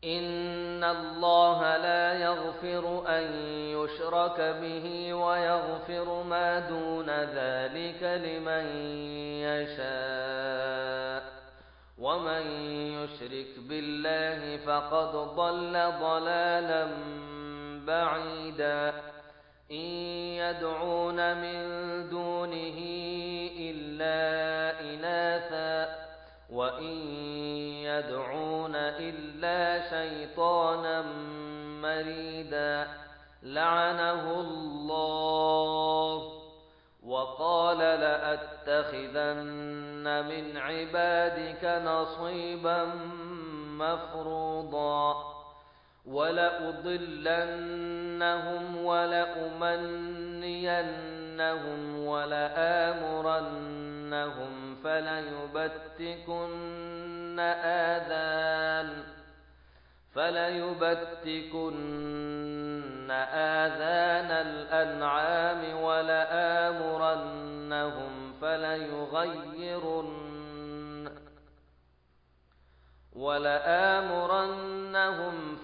إن الله لا يغفر أن يشرك به ويغفر ما دون ذلك لمن يشاء ومن يشرك بالله فقد ضل ضلالا بعيدا إن يدعون من دونه إلا إناثا وإن يدعون إلا شيطانا مريدا لعنه الله وقال لأتخذن من عبادك نصيبا مفروضا ولأضلنهم ولأمنينهم ولآمرنهم فليبتكن آذان الأنعام ولآمرنهم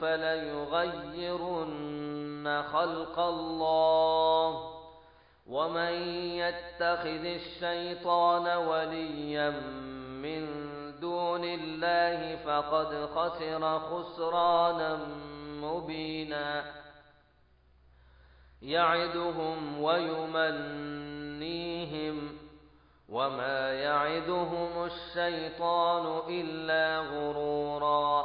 فليغيرن خلق الله ومن يتخذ الشيطان وليا من دون الله فقد خسر خسرانا مبينا يعدهم ويمنيهم وما يعدهم الشيطان إلا غرورا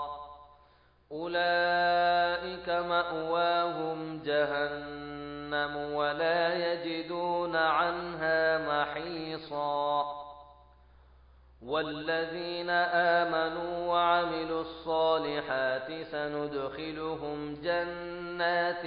أولئك مأواهم جهنم ولا يجدون عنها محيصا والذين آمنوا وعملوا الصالحات سندخلهم جنات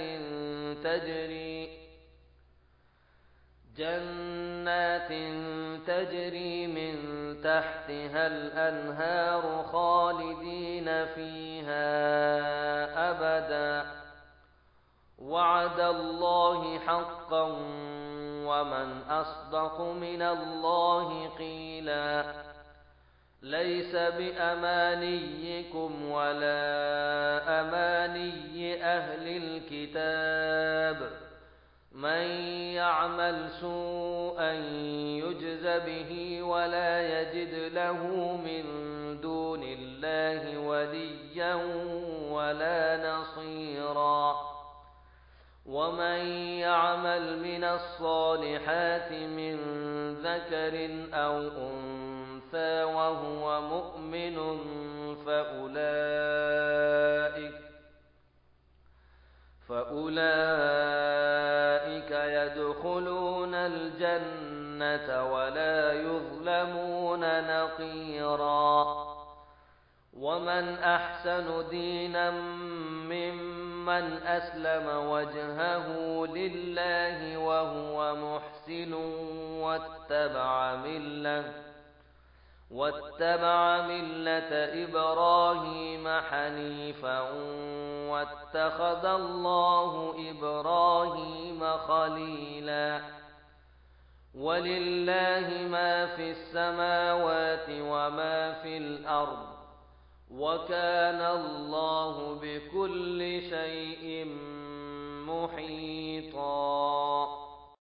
تجري من تحتها الأنهار خالدين فيها أبدا وعد الله حقا ومن أصدق من الله قيلا ليس بأمانيكم ولا أماني أهل الكتاب من يعمل سوءا يجز به ولا يجد له من دون الله وليا ولا نصيرا ومن يعمل من الصالحات من ذكر أو أنثى وهو مؤمن فأولئك يدخلون الجنة ولا يظلمون نقيرا ومن أحسن دينا ممن أسلم وجهه لله وهو محسن واتبع ملة إبراهيم حنيفا واتخذ الله إبراهيم خليلا ولله ما في السماوات وما في الأرض وكان الله بكل شيء محيطا